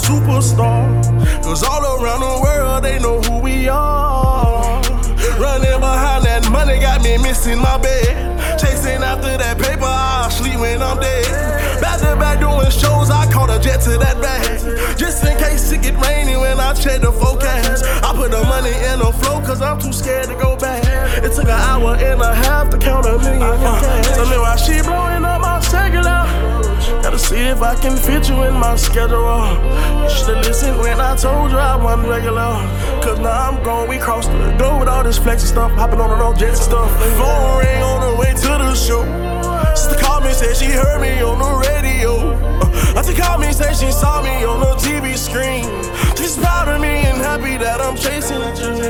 superstar. Cause all around the world they know who we are. Running behind that money got me missing my bed. Chasing after that paper, I'll sleep when I'm dead. Back to back doing shows, I caught a jet to that bag. Just in case it get rainy when I check the forecast. I put the money in the flow cause I'm too scared to go back. It took an hour and a half to count $1 million in cash. Tell me why she blowing up my cellular. Gotta see if I can fit you in my schedule. You should've listened when I told you I wasn't regular. Cause now I'm gone, we crossed the globe with all this flexing stuff. Hopping on and off jets and stuff. Phone ring on the way to the show. Sister called me, said she heard me on the radio. Auntie called me, said she saw me on the TV screen. She's proud of me and happy that I'm chasing at you.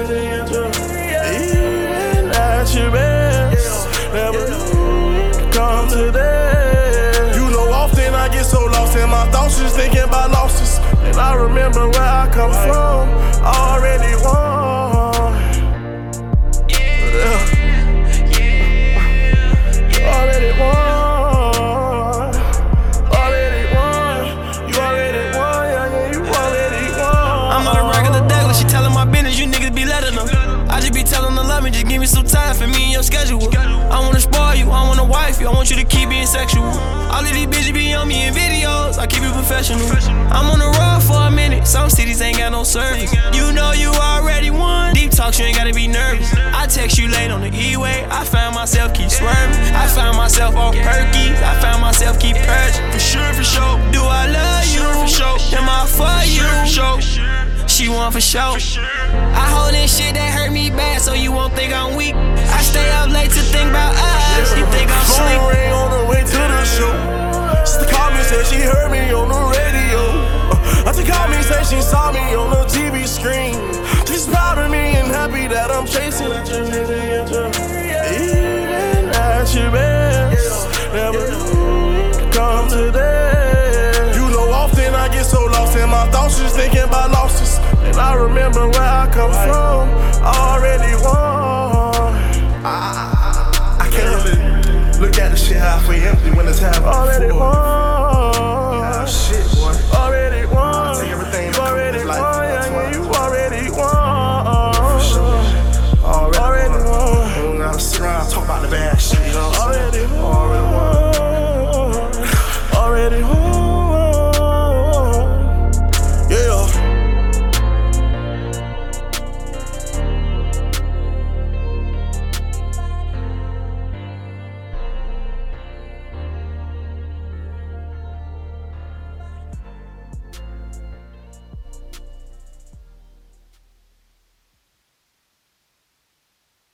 Even at your best, never come to that. You know, often I get so lost in my thoughts, just thinking about losses. And I remember where I come from, already won. Already won. Already won. You already won. Yeah, you already won. I'm on a regular Douglas, she telling my business, you niggas be letting them. I just be telling her love me, just give me some time for me and your schedule. I wanna spoil you, I wanna wife you, I want you to keep being sexual. All of these bitches be on me in videos, I keep it professional. I'm on the road for a minute, some cities ain't got no service. You know you already won, deep talk, you ain't gotta be nervous. I text you late on the E-way, I found myself keep swerving. I found myself off perky, I found myself keep purging. For sure, do I love you? For sure, am I for you? For sure. She want for sure. I hold in shit that hurt me bad, so you won't think I'm weak. I stay up late to think about us. You think I'm sleep? Phone ring on the way to the show. Sister called me, said she heard me on the radio. Auntie called me, said she saw me on the TV screen. She's proud of me and happy that I'm chasing at you. Even at your best, never come to that. You know, often I get so lost in my thoughts, just thinking about losses. And I remember where I come from.